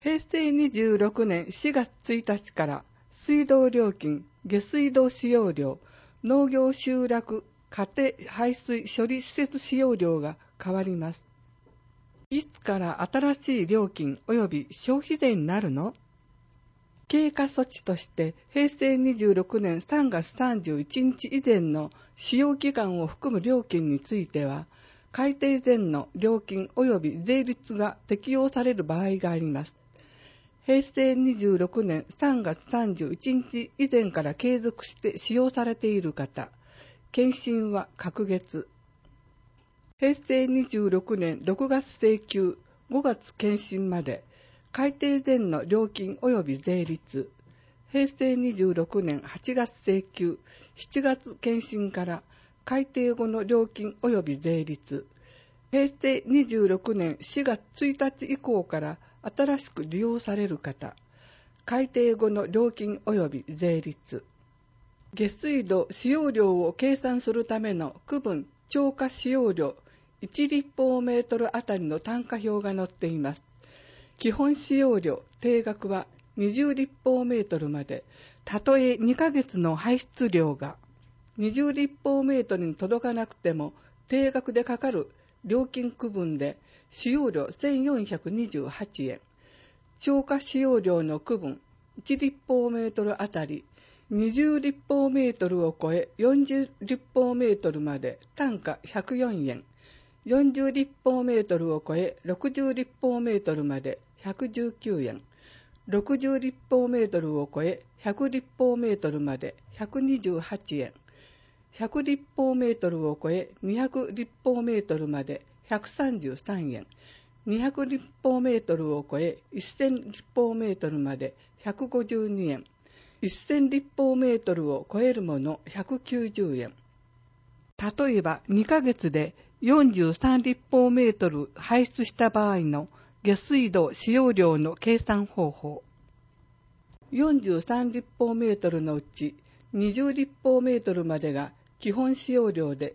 平成26年4月1日から水道料金、下水道使用料、農業集落家庭排水処理施設使用料が変わります。いつから新しい料金及び消費税になるの？経過措置として平成26年3月31日以前の使用期間を含む料金については、改定前の料金及び税率が適用される場合があります。平成26年3月31日以前から継続して使用されている方、検診は隔月。平成26年6月請求、5月検診まで、改定前の料金及び税率、平成26年8月請求、7月検診から改定後の料金及び税率、平成26年4月1日以降から新しく利用される方、改定後の料金及び税率、下水道使用量を計算するための区分超過使用量1立方メートルあたりの単価表が載っています。基本使用量定額は20立方メートルまで、たとえ2ヶ月の排出量が20立方メートルに届かなくても定額でかかる料金区分で使用量1428円、超過使用量の区分1立方メートルあたり20立方メートルを超え40立方メートルまで単価104円、40立方メートルを超え60立方メートルまで119円、60立方メートルを超え100立方メートルまで128円、100立方メートルを超え200立方メートルまで133円、200立方メートルを超え1000立方メートルまで152円、1000立方メートルを超えるもの190円。例えば2ヶ月で43立方メートル排出した場合の下水道使用量の計算方法。43立方メートルのうち20立方メートルまでが基本使用量で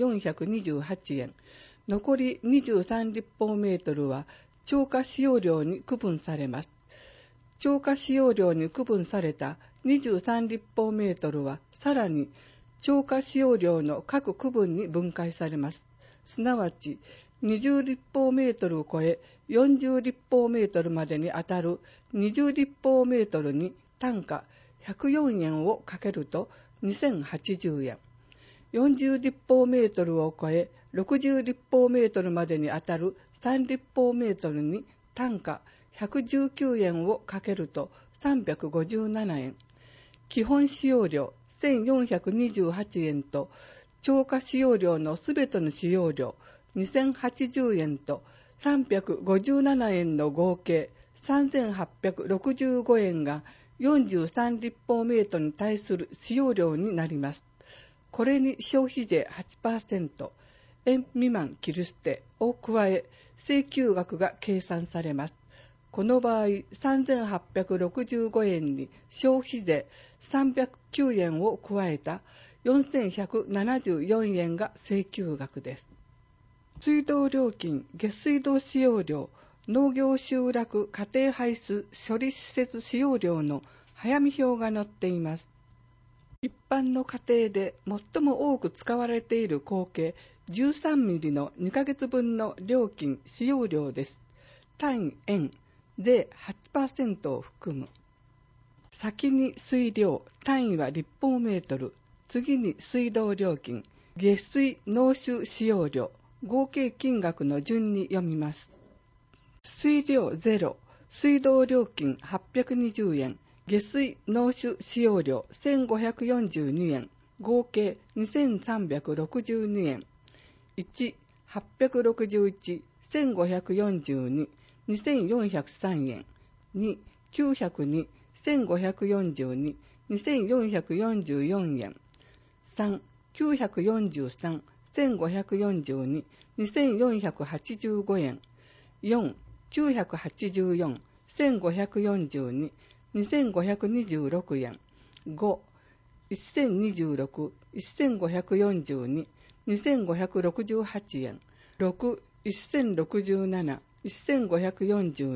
1428円、残り23立方メートルは超過使用量に区分されます。超過使用量に区分された23立方メートルはさらに超過使用量の各区分に分解されます。すなわち20立方メートルを超え40立方メートルまでにあたる20立方メートルに単価104円をかけると2080円。40立方メートルを超え60立方メートルまでにあたる3立方メートルに単価119円をかけると357円。基本使用量1428円と超過使用量のすべての使用量2080円と357円の合計3865円が43立方メートルに対する使用量になります。これに消費税 8%、円未満切り捨てを加え請求額が計算されます。この場合3865円に消費税309円を加えた4174円が請求額です。水道料金、下水道使用量、農業集落家庭排出処理施設使用量の早見表が載っています。一般の家庭で最も多く使われている合計13ミリの2ヶ月分の料金使用量です。単位円、税 8% を含む。先に水量、単位は立方メートル、次に水道料金、下水農種使用量、合計金額の順に読みます。水量0、水道料金820円、下水農種使用量1542円、合計2362円。1、861、1542、2403円。2、902、1542、2444円。3、943、1542、2485円。4、984、1542、2526円。5、1026、1542、2568円。6、1067、1542、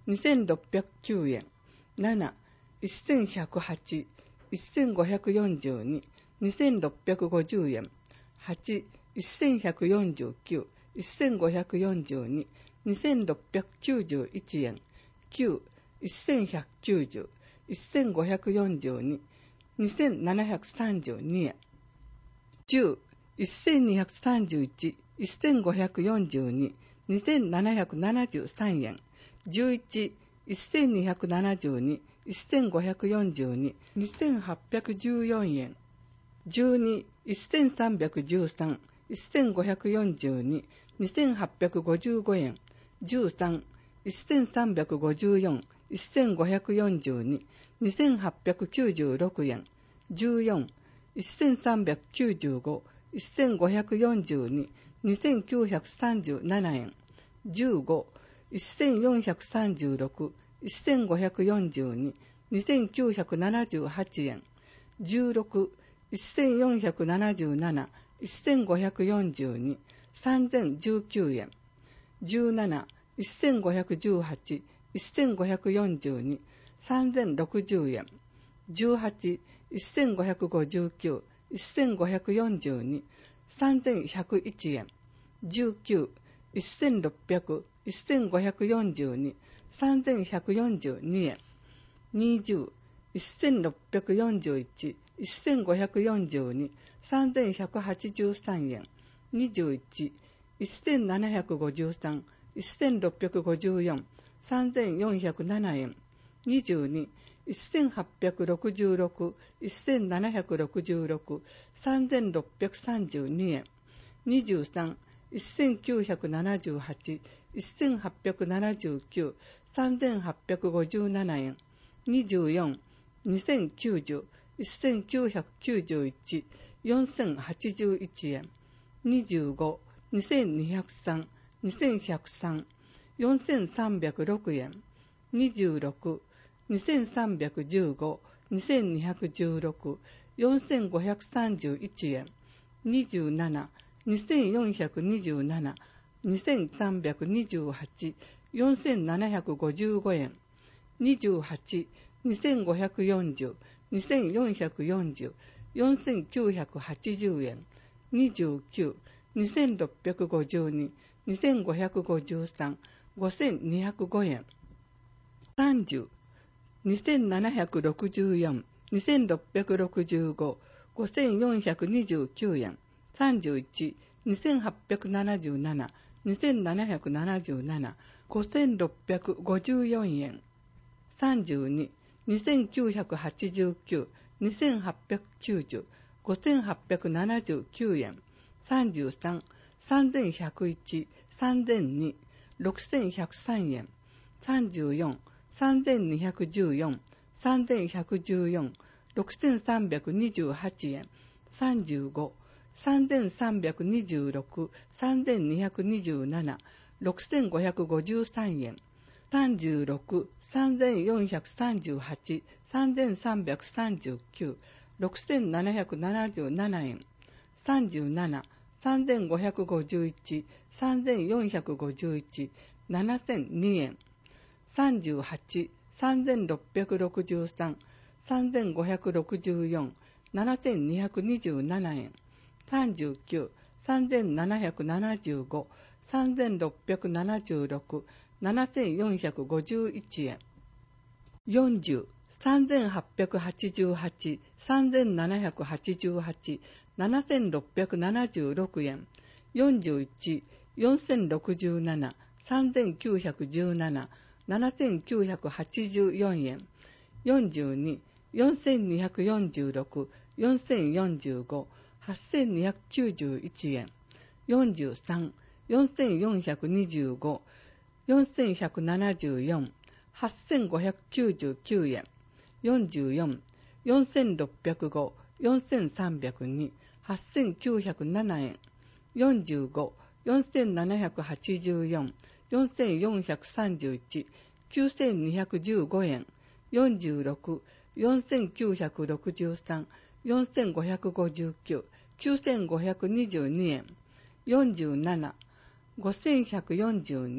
2609円。7、1108、1542、2650円。8、1149、1542、2691円。9、1190、1542、2732円。10、1231、1542、2773円。11、1272、1542、2814円。12、1313、1542、2855円。13、1354、1542、2896円。14、1395、1542、2937円。15、1436、1542、2978円。16、1477、1542、3019円。17、1518、1542、3060円。18、1559、1542、3101円。19、1600、1542、3142円。20、1641、1542、3183円。21、1753、1654、3407円。22、1866、1766、3632円。23、1978、1879、3857円。24、2090、1991、4081円。25、2203、2103、4306円。26、2315、2216、4531円。27、2427、2328、4755円。28、2540、2440、4980円。29、2652、2553、5205円。30、2764、2665、5429円。31、2877、2777、5654円。32、2989、2890、5879円。33、3101、3002、6103円。34、3214、3114、6328円。35、3326、3227、6553円。36、3438、3339、6777円。37、3551、3451、7002円。38、3663、3564、7227円。39、3775、3676、7451円。40、3888、3788、7676円。41、4067、3917、7984円。42、4246、4045、8291円。43、4425、4174、8599円。44、4605、4302、8907円。45、4784、4431、9215円。46、4963、4559、9522円。47、5142、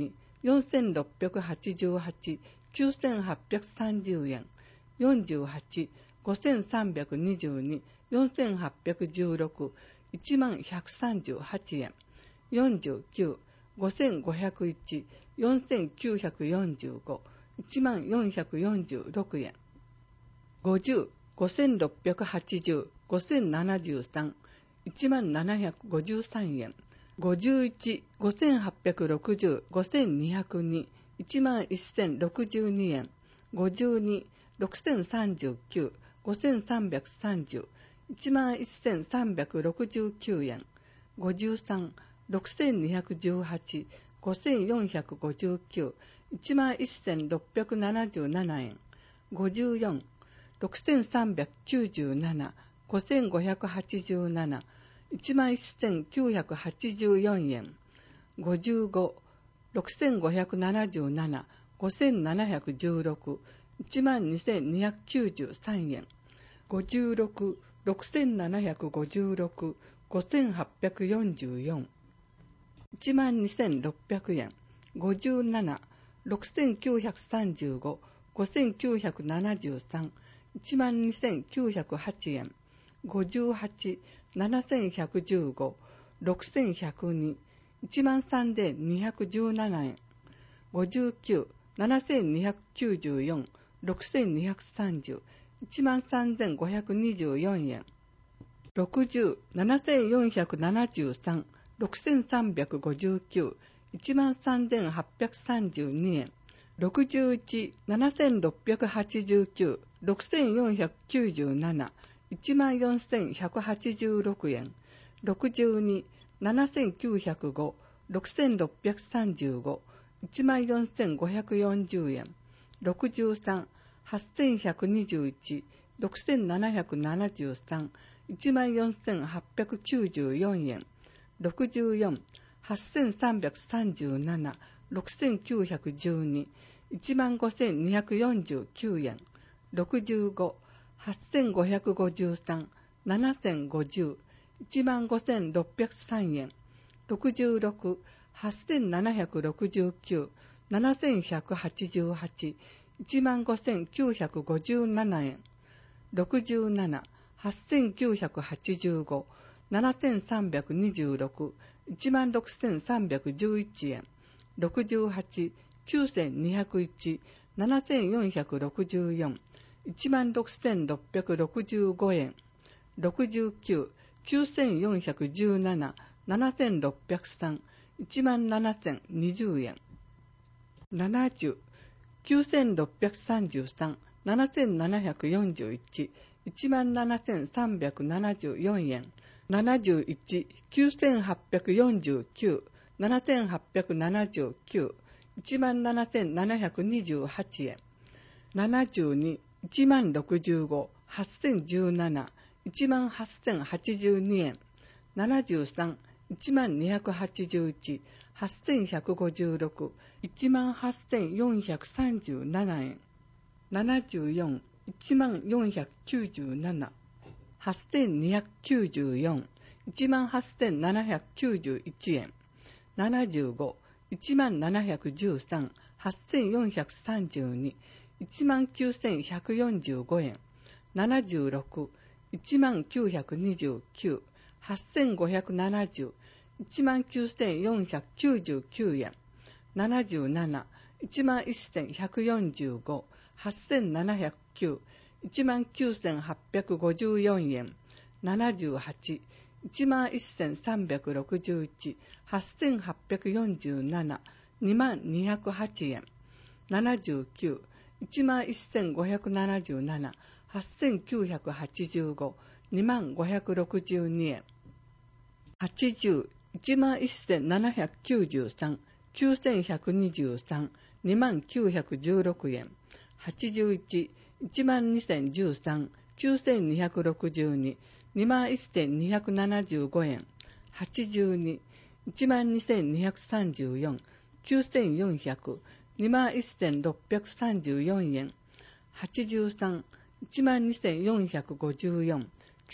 4688、9830円。48、5322、4816、11138円。49、5501、4945、11446円。50、5680、5073、1753円。51、5860、5202、11062円。52、6039、5330、11369円。53、6218、5459、11677円。54、6397、5587、11984円。55、6577、5716、12293円。56、6756、5844、12600円。57、6935、5973、12908円。58、7115、6102、13217円。59、7294、6230、13524円。60、7473、6359、13832円。61、7689、6497、14186円。62、7905、6635、14540円。63、8121、6773、14894円。64、8337、6912、15249円。65、8553、7050、15603円。66、8769、7188、15957円。67、8985、7326、16311円。68、9201、7464、16665円。69、9417、7603、17020円。70、9633、7741、17374円。71、9849、7879、17728円。72、10065、8017、18082円。73、10281、8156、18437円。74、10497、8294、18791円。75、10713、8432、19145円。76、10929、8570、19499円。77、11145、8709、19854円。78、11361、8847、20208円。79、11577、8985、20562円。80、11793、9123、20916円。81、12013、9262、21275円。82、12234、9400、21634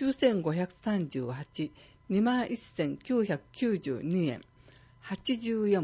円。83、12454、9538、21992円。84、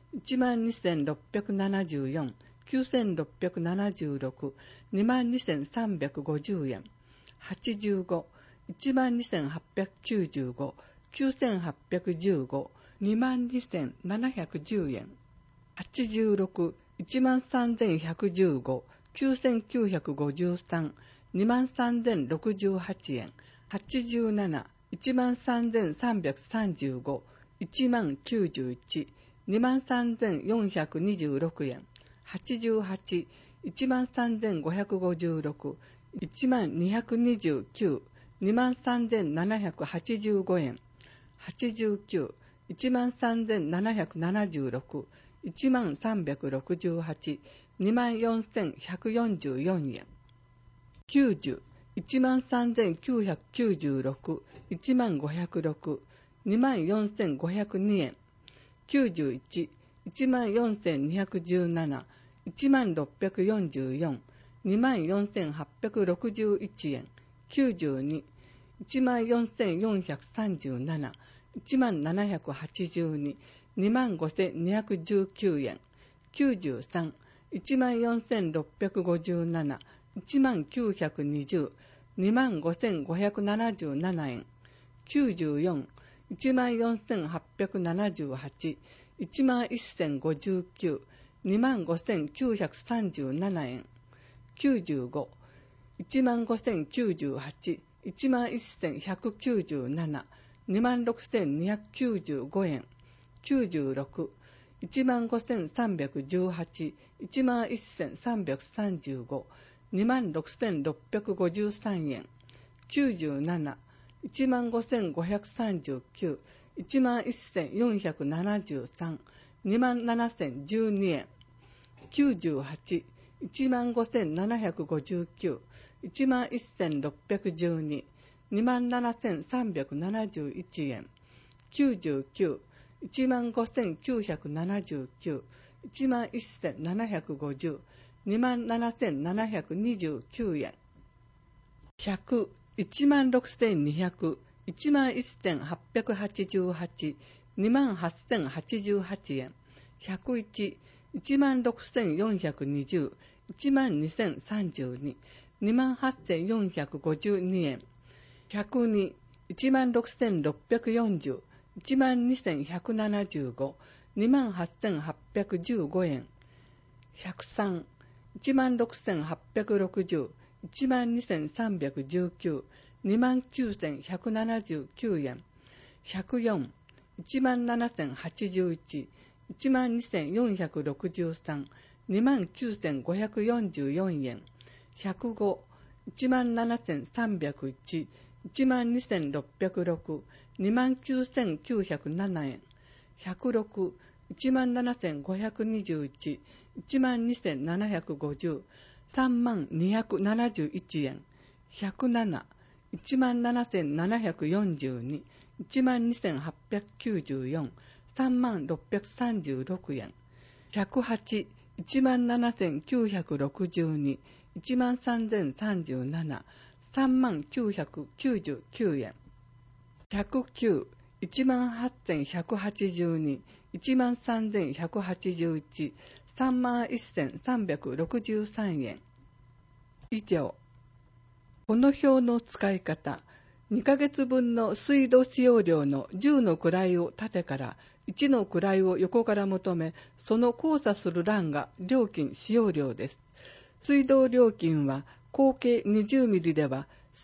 12,674、9,676、22,350 円。85、12,895、9,815、22,710 円。86、13,115、9,953、23,068 円。87、13,335、10,091、23,426 円。88、13,556、12,229、23,785 円。89、13,776、13,368、24,144 円。90、13,996、1506、24,502 円。91、14,217、1644、24,861 円。92、14,437、1782、25,219 円。93、14,657、1920、25,577 円。94、14,878、11,059、25,937 円。95、15,098、11,197、26,295 円。96、15,318、11,335、26,653 円。97、15,539、11,473、27,012 円。98、15,759、11,612、27,371 円。99、15,979、11,750、27,729 円。100、16,200、11,888、28,088 円。101、16,420、12,032、28,452 円。102、16,640、12,175、28,815 円。103、16,860、12,319、29,179 円。104、17,081、12,463、29,544 円。105、17,301、12,606、29,907 円。106、17,521、12,750、32,271 円。107、17,742、12,894、30,636 円。108、17,962、13,037、30,999 円。109、18,182、13,181、31,363 円。以上。この表の使い方、2ヶ月分の水道使用量の10の位を縦から1の位を横から求め、その交差する欄が料金使用量です。水道料金は合計20ミリでは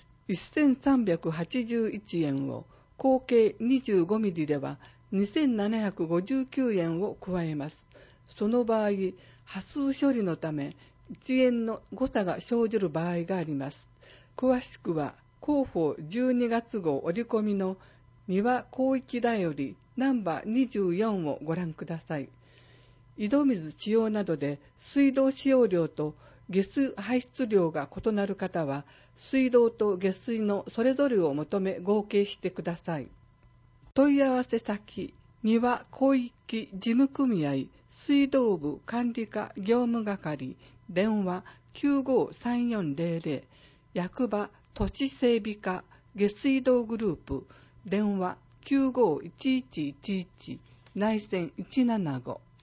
1,381 円を、合計25ミリでは 2,759 円を加えます。その場合、波数処理のため1円の誤差が生じる場合があります。詳しくは広報12月号折り込みの三輪広域だよりナンバー24をご覧ください。井戸水使用などで水道使用量と下水排出量が異なる方は、水道と下水のそれぞれを求め合計してください。問い合わせ先、三輪広域事務組合水道部管理課業務係、電話 953400、役場都市整備課下水道グループ、電話 951111、内線175。